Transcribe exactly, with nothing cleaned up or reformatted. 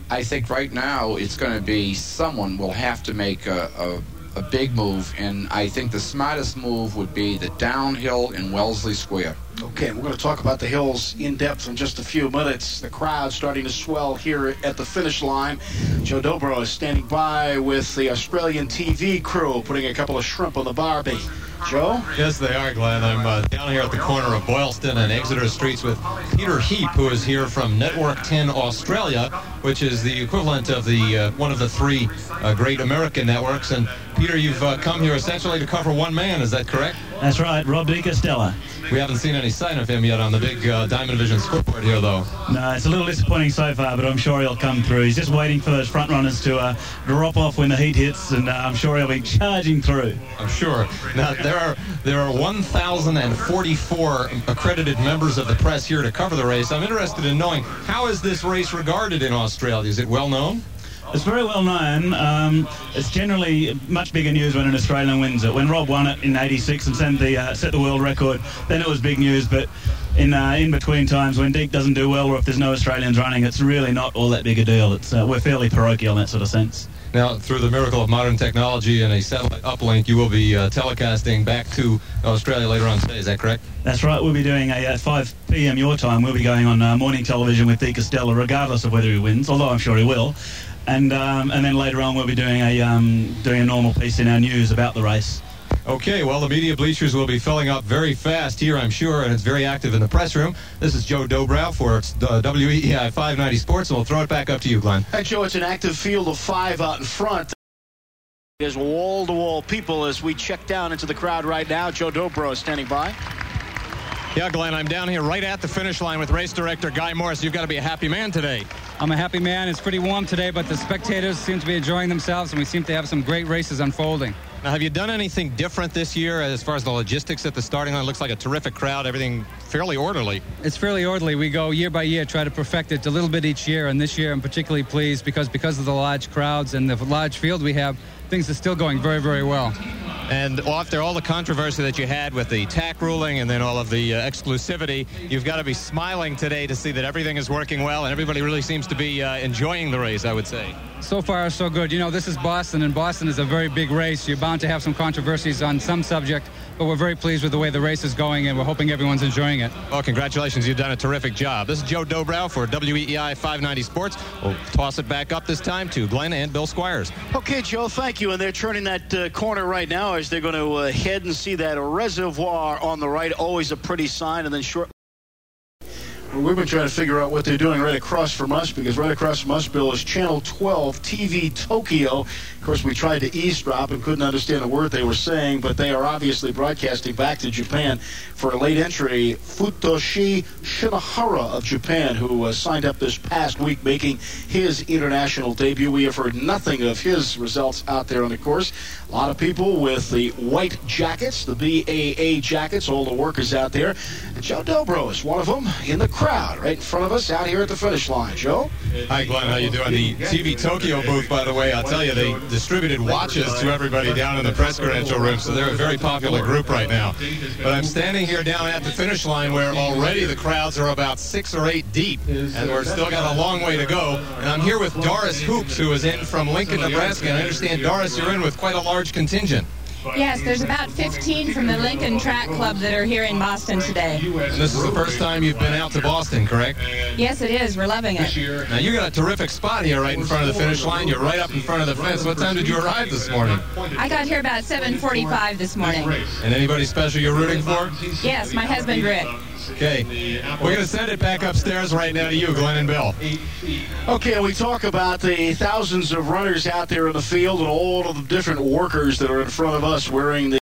I think right now it's going to be someone will have to make a, a, a big move, and I think the smartest move would be the downhill in Wellesley Square. Okay, we're going to talk about the hills in depth in just a few minutes. The crowd starting to swell here at the finish line. Joe Dobro is standing by with the Australian T V crew, putting a couple of shrimp on the barbie. Joe? Yes, they are, Glenn. I'm uh, down here at the corner of Boylston and Exeter Streets with Peter Heap, who is here from Network ten Australia, which is the equivalent of the uh, one of the three uh, great American networks. And Peter, you've uh, come here essentially to cover one man, is that correct? That's right, Rob de Castella. We haven't seen any sign of him yet on the big uh, Diamond Vision scoreboard here, though. No, it's a little disappointing so far, but I'm sure he'll come through. He's just waiting for those front runners to uh, drop off when the heat hits, and uh, I'm sure he'll be charging through. I'm sure. Now, there are there are one thousand forty-four accredited members of the press here to cover the race. I'm interested in knowing, how is this race regarded in Australia? Is it well known? It's very well known. Um, it's generally much bigger news when an Australian wins it. When Rob won it in eighty-six and set the, uh, set the world record, then it was big news. But in uh, in between times, when Deke doesn't do well or if there's no Australians running, it's really not all that big a deal. It's uh, we're fairly parochial in that sort of sense. Now, through the miracle of modern technology and a satellite uplink, you will be uh, telecasting back to Australia later on today. Is that correct? That's right. We'll be doing a uh, five p m your time. We'll be going on uh, morning television with de Castella, regardless of whether he wins, although I'm sure he will. And um, and then later on we'll be doing a um, doing a normal piece in our news about the race. Okay, well, the media bleachers will be filling up very fast here, I'm sure, and it's very active in the press room. This is Joe Dobro for uh, W E E I five ninety Sports, and we'll throw it back up to you, Glenn. Hey, Joe, it's an active field of five out in front. There's wall-to-wall people as we check down into the crowd right now. Joe Dobro is standing by. Yeah, Glenn, I'm down here right at the finish line with race director Guy Morris. You've got to be a happy man today. I'm a happy man. It's pretty warm today, but the spectators seem to be enjoying themselves, and we seem to have some great races unfolding. Now, have you done anything different this year as far as the logistics at the starting line? It looks like a terrific crowd, everything fairly orderly. It's fairly orderly. We go year by year, try to perfect it a little bit each year, and this year I'm particularly pleased because because of the large crowds and the large field we have, things are still going very, very well. And after all the controversy that you had with the T A C ruling and then all of the uh, exclusivity, you've got to be smiling today to see that everything is working well and everybody really seems to be uh, enjoying the race, I would say. So far, so good. You know, this is Boston, and Boston is a very big race. You're bound to have some controversies on some subject, but we're very pleased with the way the race is going, and we're hoping everyone's enjoying it. Well, congratulations. You've done a terrific job. This is Joe Dobro for W E E I five ninety Sports. We'll toss it back up this time to Glenn and Bill Squires. Okay, Joe, thank you. And they're turning that uh, corner right now as they're going to uh, head and see that reservoir on the right. Always a pretty sign. And then shortly, well, we've been trying to figure out what they're doing right across from us, because right across from us, Bill, is Channel twelve T V Tokyo. Of course, we tried to eavesdrop and couldn't understand a word they were saying, but they are obviously broadcasting back to Japan for a late entry, Futoshi Shinohara of Japan, who uh, signed up this past week, making his international debut. We have heard nothing of his results out there on the course. A lot of people with the white jackets, the B A A jackets, all the workers out there. And Joe Dobro is one of them in the crowd right in front of us out here at the finish line. Joe? Hi, Glenn. How you doing? The T V Tokyo booth, by the way, I'll tell you, they distributed watches to everybody down in the press credential room, so they're a very popular group right now. But I'm standing here down at the finish line where already the crowds are about six or eight deep, and we're still got a long way to go. And I'm here with Doris Hoops, who is in from Lincoln, Nebraska. And I understand, Doris, you're in with quite a large contingent. Yes, there's about fifteen from the Lincoln Track Club that are here in Boston today. And this is the first time you've been out to Boston, correct? Yes, it is. We're loving it. Now, you got a terrific spot here right in front of the finish line. You're right up in front of the fence. What time did you arrive this morning? I got here about seven forty-five this morning. And anybody special you're rooting for? Yes, my husband, Rick. Okay, we're going to send it back upstairs right now to you, Glenn and Bill. Okay, we talk about the thousands of runners out there in the field and all of the different workers that are in front of us wearing the